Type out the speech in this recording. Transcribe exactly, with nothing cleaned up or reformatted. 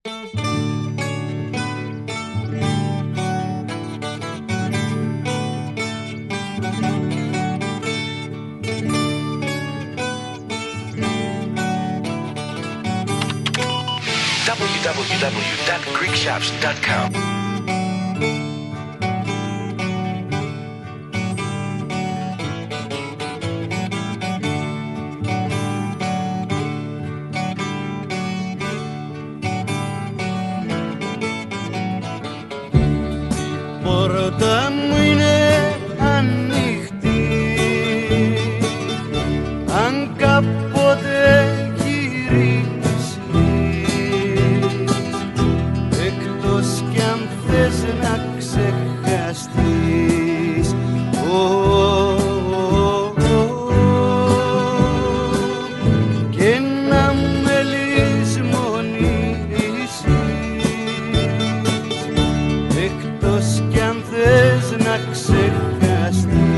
double-u double-u double-u dot greek shops dot com Πόρτα μου είναι ανοιχτή, αν κάποτε γυρίσεις, εκτός κι αν θες να ξεχαστείς, oh, oh, oh, και να με λησμονήσεις, εκτός κι αν θες να ξεχαστείς.